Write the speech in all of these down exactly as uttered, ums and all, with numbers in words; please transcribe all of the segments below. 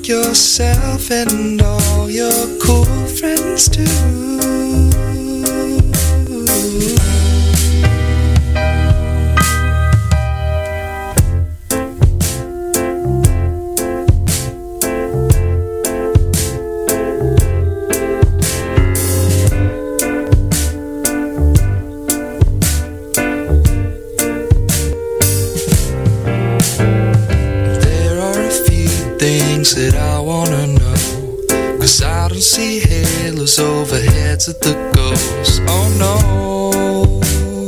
fuck yourself and all your cool friends too. That I wanna know, 'cause I don't see halos over heads of the ghosts. Oh no,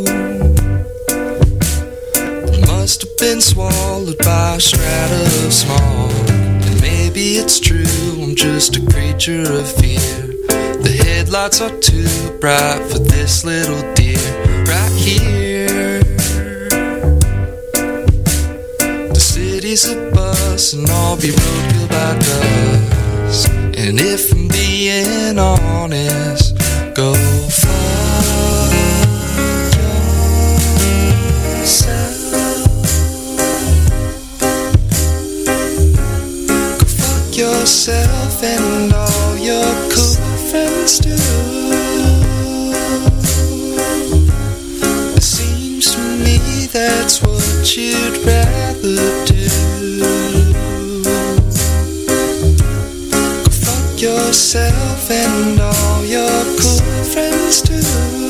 must have been swallowed by a strata of smog. And maybe it's true, I'm just a creature of fear. The headlights are too bright for this little deer right here. The city's a bus and I'll be road killed by dusk. And if I'm being honest, go fuck yourself. Go fuck yourself and all your cool friends too. It seems to me that's what you'd rather do. Yourself and all your cool friends too.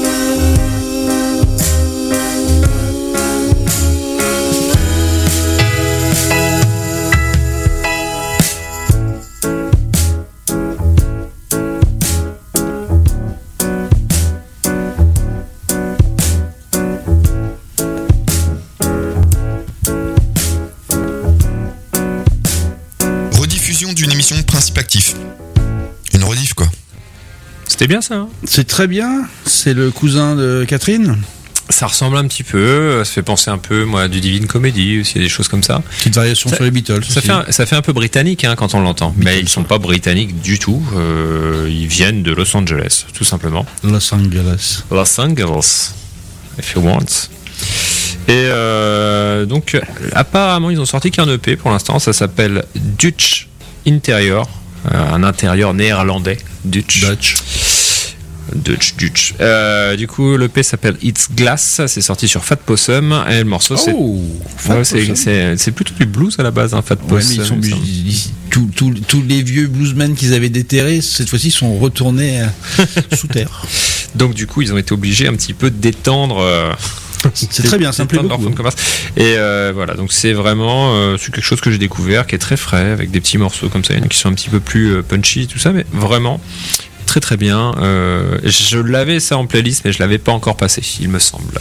Rediffusion d'une émission Principe Actif. Une rediff quoi. C'était bien ça hein. C'est très bien. C'est le cousin de Catherine. Ça ressemble un petit peu. Ça fait penser un peu moi, à du Divine Comedy aussi, des choses comme ça. Petite variation ça, sur les Beatles. Ça fait, un, ça fait un peu britannique hein, quand on l'entend. Beatles. Mais ils sont pas britanniques du tout. Euh, ils viennent de Los Angeles, tout simplement. Los Angeles. Los Angeles, if you want. Et euh, donc, apparemment, ils ont sorti qu'un E P pour l'instant. Ça s'appelle Dutch Interior. Euh, un intérieur néerlandais, Dutch. Dutch. Dutch, Dutch. Euh, du coup, l'E P s'appelle It's Glass, c'est sorti sur Fat Possum et le morceau c'est. Oh, ouais, c'est, c'est, c'est plutôt du blues à la base, hein, Fat ouais, Possum. Mais ils sont, ils, ils, tous, tous, tous les vieux bluesmen qu'ils avaient déterrés, cette fois-ci, sont retournés sous terre. Donc, du coup, ils ont été obligés un petit peu d'étendre. Euh, c'est très bien, ça me plaît beaucoup. Et euh, voilà, donc c'est vraiment euh, c'est quelque chose que j'ai découvert qui est très frais avec des petits morceaux comme ça, il y en a qui sont un petit peu plus euh, punchy tout ça, mais vraiment très très bien. Euh, je l'avais ça en playlist, mais je l'avais pas encore passé, il me semble.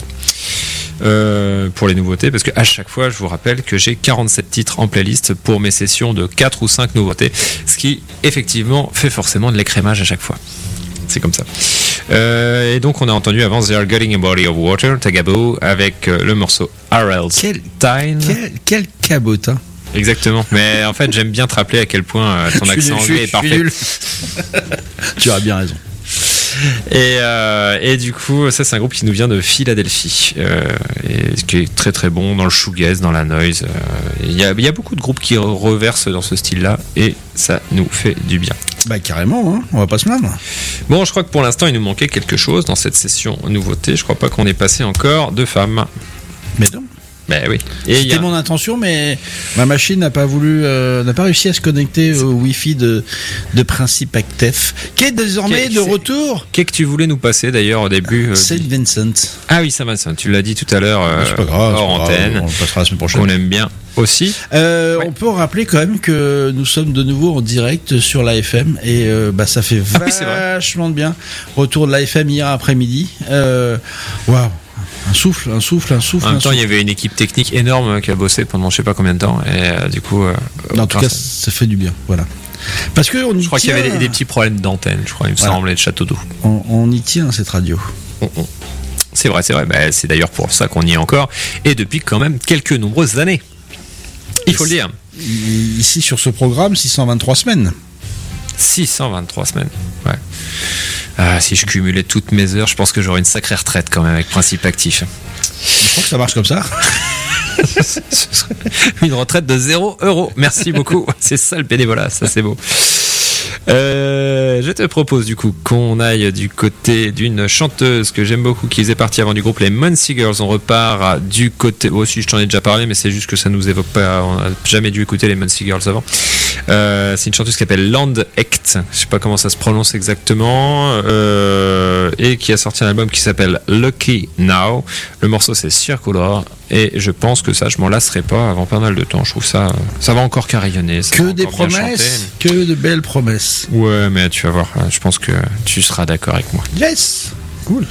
Euh, pour les nouveautés, parce qu'à chaque fois je vous rappelle que j'ai quarante-sept titres en playlist pour mes sessions de quatre ou cinq nouveautés, ce qui effectivement fait forcément de l'écrémage à chaque fois. C'est comme ça. Euh, et donc on a entendu avant They Are Getting a Body of Water, Tagabo, avec euh, le morceau R L Quel, Time. Quel, quel cabotin. Exactement. Mais en fait j'aime bien te rappeler à quel point euh, ton accent anglais est parfait. Tu as bien raison. Et, euh, et du coup, ça c'est un groupe qui nous vient de Philadelphie, euh, et qui est très très bon dans le shoegaze, dans la noise. Il euh, y, y a beaucoup de groupes qui reversent dans ce style-là, et ça nous fait du bien. Bah carrément, hein, on va pas se plaindre. Bon, je crois que pour l'instant il nous manquait quelque chose dans cette session nouveauté. Je crois pas qu'on ait passé encore de femmes. Mais non. Ben oui. Et c'était a... mon intention, mais ma machine n'a pas voulu, euh, n'a pas réussi à se connecter au Wi-Fi de, de Principe Actif, qui est désormais Qu'est, de retour. Qu'est-ce que tu voulais nous passer d'ailleurs au début euh, Saint Vincent. Ah oui, Saint Vincent. Tu l'as dit tout à l'heure euh, c'est pas grave, hors c'est pas antenne. Grave, on le passera la semaine prochaine. On aime bien aussi. Euh, ouais. On peut rappeler quand même que nous sommes de nouveau en direct sur l'A F M et euh, bah ça fait ah vachement oui, de bien. Retour de l'A F M hier après-midi. Euh, waouh. Un souffle, un souffle, un souffle. En même temps, souffle. il y avait une équipe technique énorme qui a bossé pendant je sais pas combien de temps, et euh, du coup. Euh, en tout cas, ça... ça fait du bien, voilà. Parce que on y je crois tient... qu'il y avait des, des petits problèmes d'antenne, je crois, il me voilà. semble, et de château d'eau. On, on y tient cette radio. On, on. C'est vrai, c'est vrai. Bah, c'est d'ailleurs pour ça qu'on y est encore, et depuis quand même quelques nombreuses années. Il faut le dire. Ici sur ce programme, six cent vingt-trois semaines. six cent vingt-trois semaines, ouais. Ah, si je cumulais toutes mes heures, je pense que j'aurais une sacrée retraite quand même avec Principe Actif. Je crois que ça marche comme ça. Une retraite de zéro euro. Merci beaucoup. C'est ça le bénévolat, ça c'est beau. Euh, je te propose du coup qu'on aille du côté d'une chanteuse que j'aime beaucoup qui faisait partie avant du groupe les Muncie Girls. On repart du côté, oh si je t'en ai déjà parlé mais c'est juste que ça nous évoque pas, on n'a jamais dû écouter les Muncie Girls avant. Euh, c'est une chanteuse qui s'appelle Land Echt, je sais pas comment ça se prononce exactement, euh, et qui a sorti un album qui s'appelle Lucky Now. Le morceau c'est Circular et je pense que ça je m'en lasserai pas avant pas mal de temps. Je trouve ça ça va encore carillonner, ça que des promesses, que de belles promesses. Ouais, mais tu vas voir, je pense que tu seras d'accord avec moi. Yes, cool.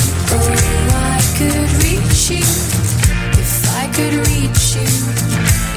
If I could reach you, if I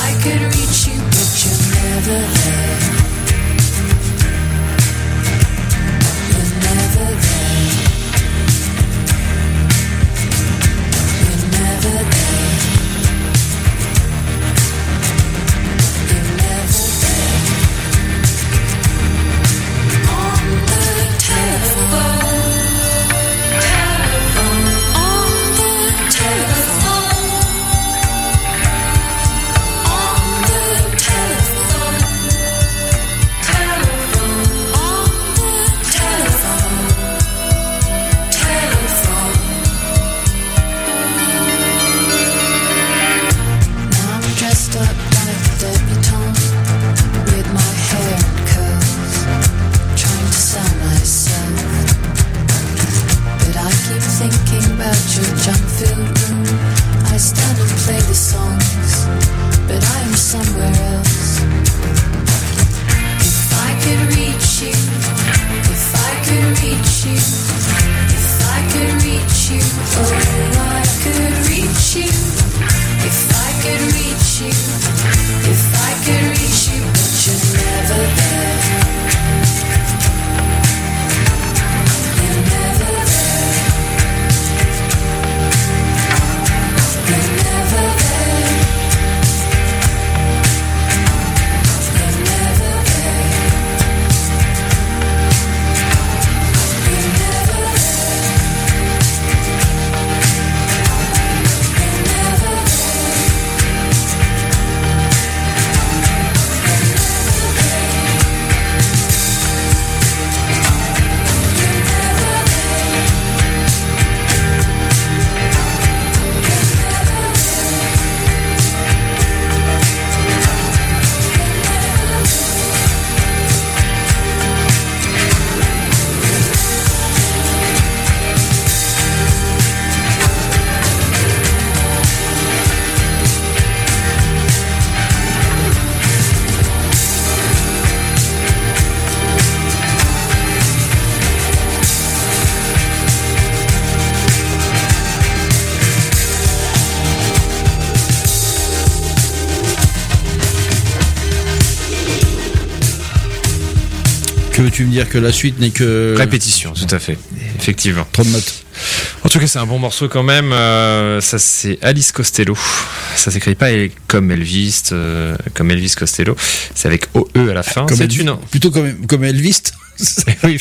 Que veux-tu me dire, que la suite n'est que répétition, tout à fait, effectivement. Trop de notes. En tout cas, c'est un bon morceau quand même. Euh, ça, c'est Alice Costello. Ça s'écrit pas comme Elvis, euh, comme Elvis Costello. C'est avec O E à la fin. Comme c'est Elvis, une. Plutôt comme comme Elvis. Oui.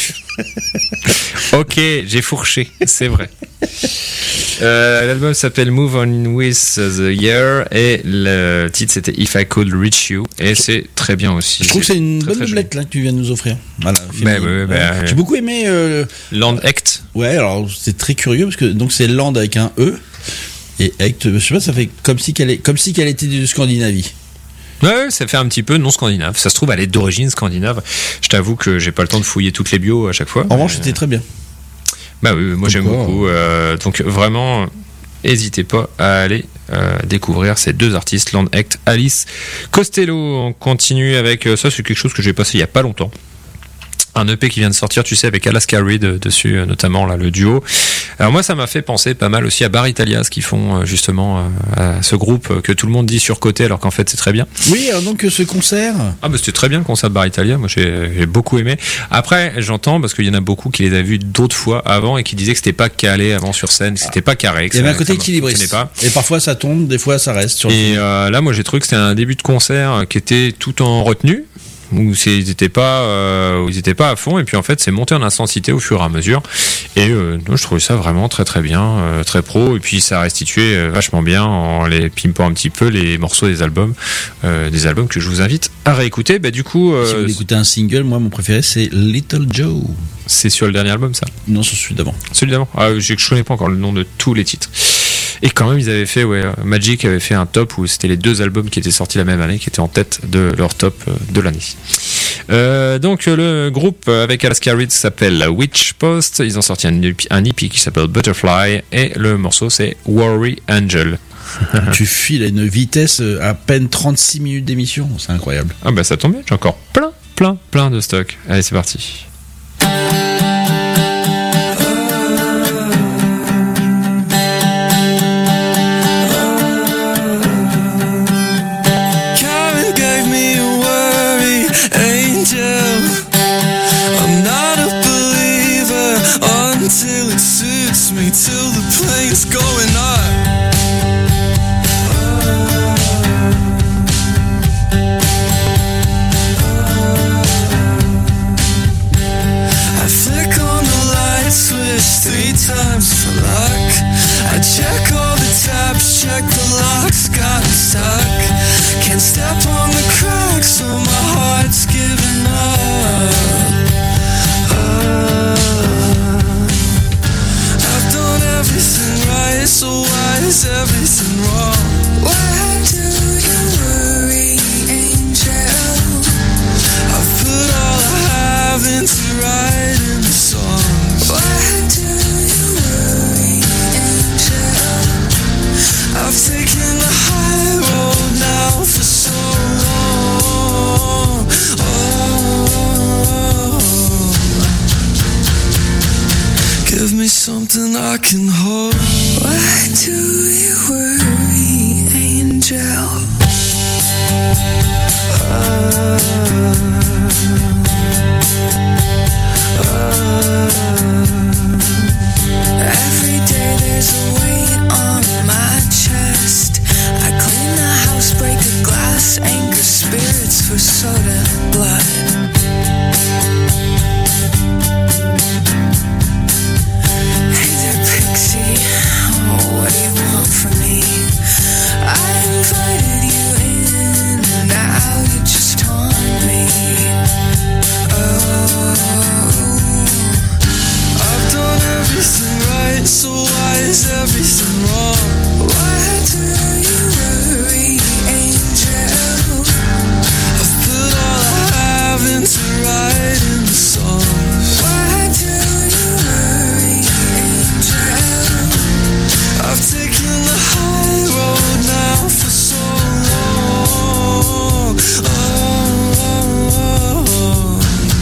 Ok, j'ai fourché, c'est vrai. Euh, l'album s'appelle Move On With The Year et le titre c'était If I Could Reach You et c'est très bien aussi. Je trouve que c'est une très, bonne très doublette là que tu viens de nous offrir. Voilà. Bah, ouais, bah, ouais. J'ai beaucoup aimé. Euh, Land Act. Ouais, alors c'est très curieux parce que donc c'est Land avec un E et Act. Je sais pas, ça fait comme si qu'elle est comme si qu'elle était de Scandinavie. Ouais, ça fait un petit peu non scandinave. Ça se trouve, elle est d'origine scandinave. Je t'avoue que j'ai pas le temps de fouiller toutes les bios à chaque fois. En revanche, c'était très bien. Bah oui, moi j'aime beaucoup. Euh, donc vraiment, n'hésitez pas à aller euh, découvrir ces deux artistes, Land Act, Alice Costello. On continue avec ça, c'est quelque chose que j'ai passé il y a pas longtemps. Un E P qui vient de sortir, tu sais, avec Alaska Reed dessus, notamment là, le duo. Alors moi, ça m'a fait penser pas mal aussi à Bar Italia, ce qu'ils font justement à ce groupe que tout le monde dit surcoté, alors qu'en fait c'est très bien. Oui, alors donc ce concert. Ah bah c'était très bien le concert de Bar Italia. Moi j'ai, j'ai beaucoup aimé. Après, j'entends parce qu'il y en a beaucoup qui les a vus d'autres fois avant et qui disaient que c'était pas calé avant sur scène, c'était pas carré. Il y avait un côté équilibriste. Pas. Et parfois ça tombe, des fois ça reste. Sur et euh, là, moi j'ai trouvé que c'était un début de concert qui était tout en retenue. Où ils n'étaient pas, euh, où ils étaient pas à fond, et puis en fait c'est monté en intensité au fur et à mesure, et euh, je trouvais ça vraiment très très bien, euh, très pro, et puis ça restituait euh, vachement bien en les pimpant un petit peu les morceaux des albums, euh, des albums que je vous invite à réécouter. Bah du coup, euh, si vous voulez écouter un single, moi mon préféré c'est Little Joe. C'est sur le dernier album ça? Non, sur celui d'avant. Celui d'avant. Ah, je, je connais pas encore le nom de tous les titres. Et quand même, ils avaient fait, ouais, Magic avait fait un top où c'était les deux albums qui étaient sortis la même année, qui étaient en tête de leur top de l'année. Euh, donc, le groupe avec Alaska Reed s'appelle Witch Post. Ils ont sorti un, un E P qui s'appelle Butterfly et le morceau c'est Worry Angel. Tu files à une vitesse à peine trente-six minutes d'émission, c'est incroyable. Ah bah ça tombe bien, j'ai encore plein, plein, plein de stock. Allez, c'est parti. till the plane's going up. I flick on the light switch three times for luck. I check all the tabs, check the locks, got stuck. Can't step on the cracks, so my heart's giving up. uh, I've done everything right, so why is everything wrong? Why do you worry, angel? I've put all I have into writing the songs. Why do you worry, angel? I've taken the high road now for so long. Oh, give me something I can hold. Why do you worry, angel? Uh, Every day there's a weight on my chest. I clean the house, break the glass, anchor spirits for soda and blood. Hey there, Pixie, oh, what do you want from me? I invited you in, and now you just haunt me. Oh, I've done everything right, so why is everything wrong? Why do you worry, angel? I've put all I have into writing the songs. Why do you worry, angel? I've taken the high road now for so long. Oh,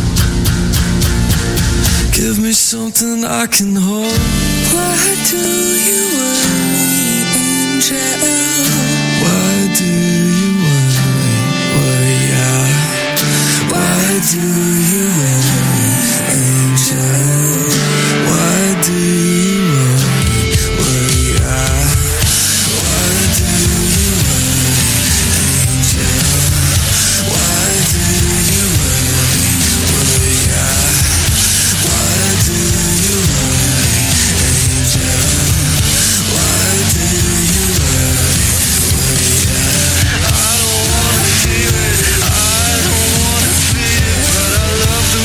give me something I can hold. Why do you worry, angel? Why do you worry, worry, yeah. Why do you worry, angel? Why do you worry, worry, yeah. Why do you worry, angel? Why do you worry, worry, yeah. Why do you worry, angel? Why do you worry, worry, yeah. I don't wanna feel it, I don't wanna feel it, but I love the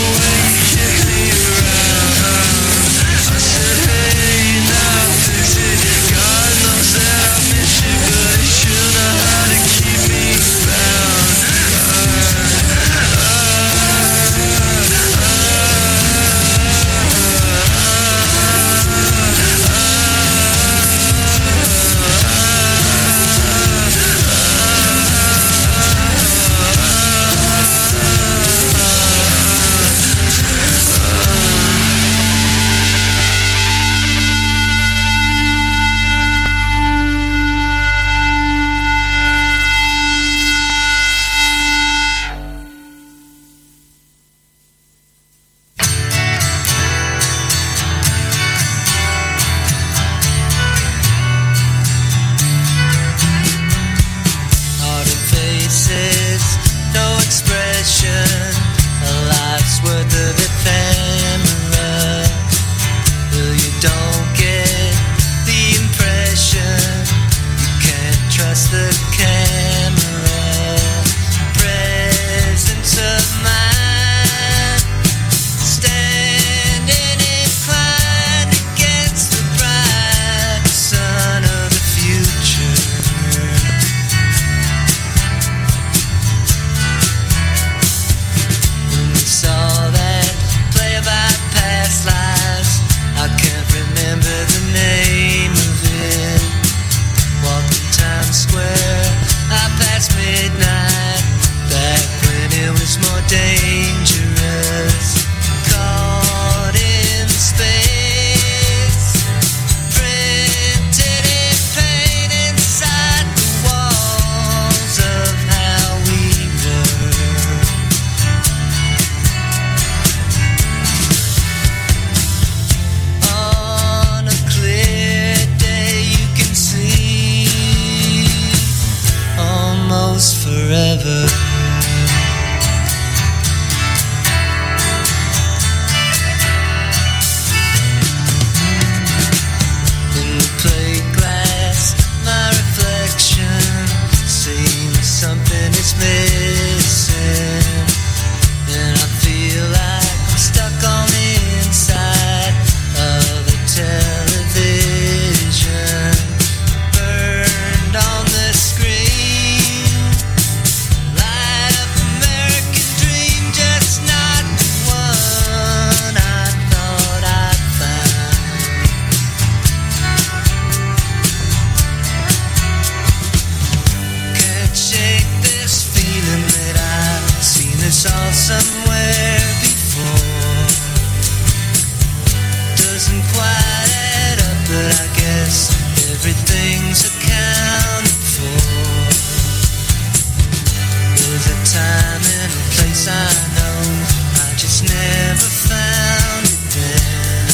never found it then,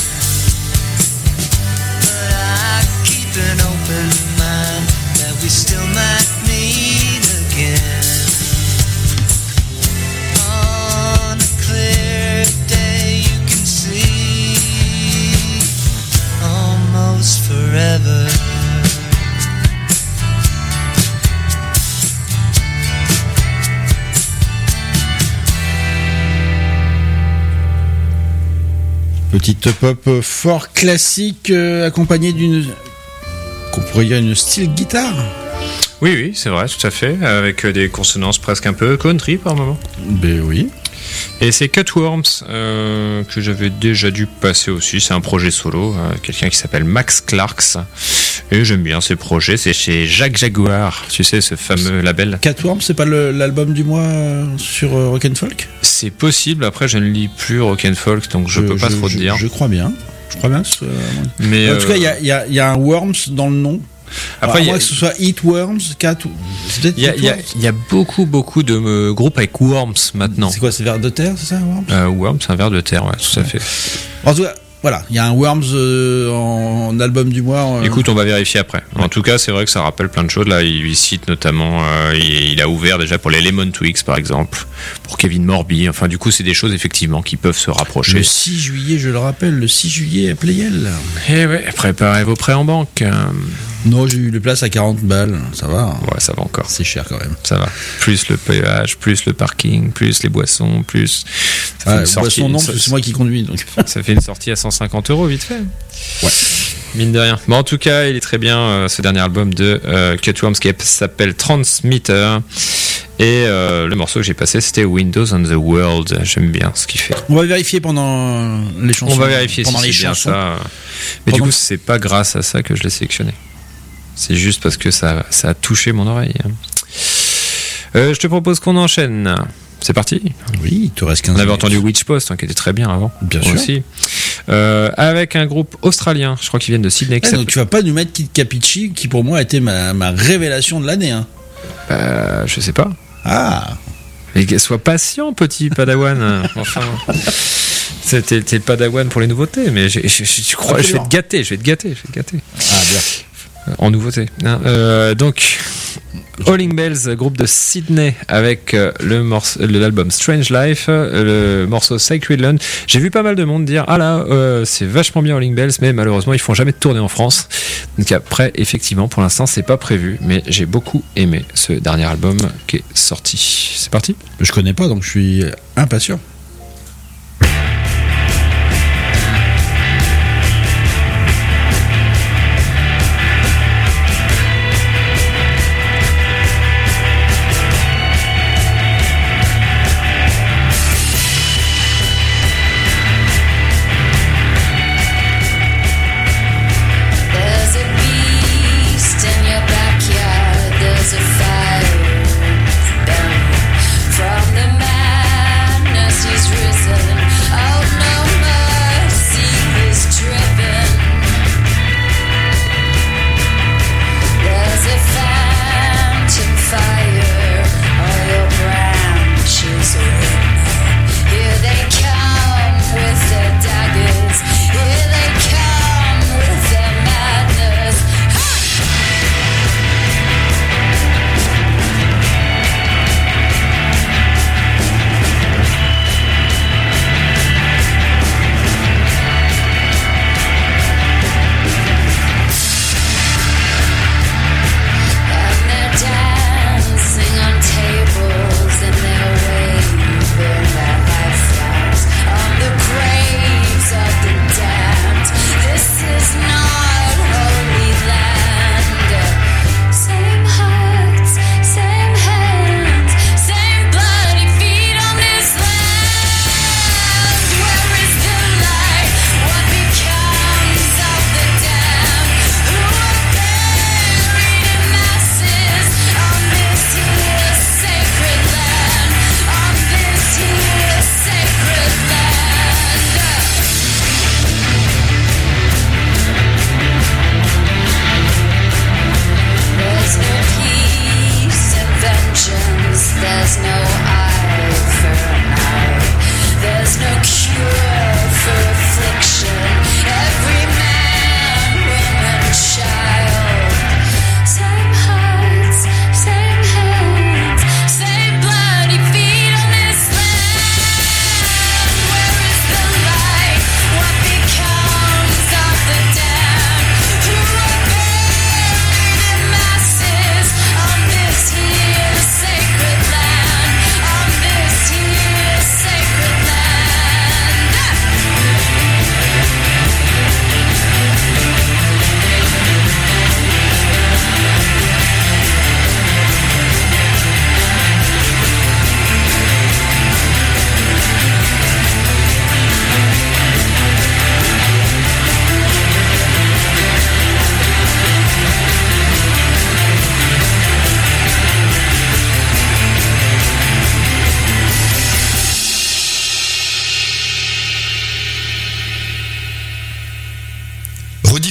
but I keep an open mind that we still might meet again. On a clear day you can see almost forever. Petite pop fort classique euh, accompagnée d'une, qu'on pourrait dire une style guitare. Oui, oui, c'est vrai, tout à fait, avec des consonances presque un peu country par moment. Ben oui. Et c'est Cutworms euh, que j'avais déjà dû passer aussi. C'est un projet solo, euh, quelqu'un qui s'appelle Max Clarks. Et j'aime bien ces projets. C'est chez Jacques Jaguar, tu sais, ce fameux label. Cutworms, c'est pas le, l'album du mois euh, sur euh, Rock and Folk ? C'est possible. Après, je ne lis plus Rock and Folk, donc je, je peux pas je, trop je, te dire. Je crois bien. Je crois bien. Que ce, euh, Mais en tout euh... cas, il y a, y, a, y a un Worms dans le nom. Après, alors, à y a... moins que ce soit Eat Worms, Cat. Il y, y, y a beaucoup, beaucoup de euh, groupes avec Worms maintenant. C'est quoi, c'est vers de terre, c'est ça, Worms euh, Worms, c'est un vers de terre, ouais, tout à fait. En tout cas, voilà, il y a un Worms euh, en, en album du mois. Euh... Écoute, on va vérifier après. En tout cas, c'est vrai que ça rappelle plein de choses. Là, il, il cite notamment, euh, il, il a ouvert déjà pour les Lemon Twigs, par exemple, pour Kevin Morby. Enfin, du coup, c'est des choses effectivement qui peuvent se rapprocher. Le six juillet, je le rappelle, le six juillet à Playel. Eh ouais, préparez vos prêts en banque. Non, j'ai eu les places à quarante balles, ça va. Ouais, ça va encore. C'est cher quand même. Ça va. Plus le péage, plus le parking, plus les boissons, plus. Ça fait ah, une sortie, boissons non, parce que c'est moi qui conduis. Donc. Ça fait une sortie à cent cinquante euros vite fait. Ouais. Mine de rien. Bon, en tout cas, il est très bien euh, ce dernier album de euh, Cutworms qui s'appelle Transmitter. Et euh, le morceau que j'ai passé, c'était Windows on the World. J'aime bien ce qu'il fait. On va vérifier pendant les chansons. On va vérifier pendant si les c'est bien chansons. ça. Mais pendant... du coup, c'est pas grâce à ça que je l'ai sélectionné. C'est juste parce que ça, ça a touché mon oreille. Euh, je te propose qu'on enchaîne. C'est parti. Oui, il te reste quinze On avait minutes. entendu Witch Post, hein, qui était très bien avant. Bien sûr. Aussi. Euh, avec un groupe australien, je crois qu'ils viennent de Sydney. Ah, donc tu vas pas nous mettre Kid Capici, qui pour moi a été ma, ma révélation de l'année. Hein. Euh, je sais pas. Ah. Mais sois patient, petit Padawan. Enfin. T'es, t'es le Padawan pour les nouveautés, mais je, je, je, je crois, je vais te gâter, je vais te gâter, je vais te gâter. Ah, bien. En nouveauté. Euh, donc, Howling Bells, groupe de Sydney, avec euh, le morceau, l'album Strange Life, euh, le morceau Sacred Land. J'ai vu pas mal de monde dire ah là, euh, c'est vachement bien Howling Bells, mais malheureusement ils font jamais de tournée en France. Donc après, effectivement, pour l'instant c'est pas prévu, mais j'ai beaucoup aimé ce dernier album qui est sorti. C'est parti. Je connais pas, donc je suis impatient. From the madness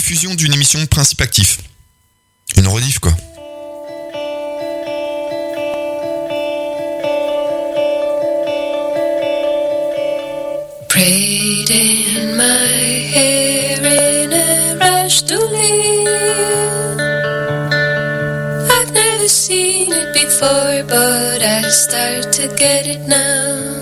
rediffusion d'une émission Principe Actif. Une rediff, quoi. Braiding my hair in a rush to leave. I've never seen it before, but I start to get it now.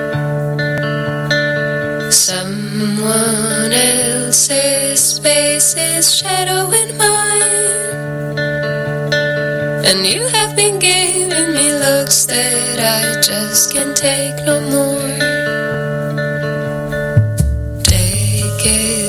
Someone else's face is shadowing mine, and you have been giving me looks that I just can't take no more. Take it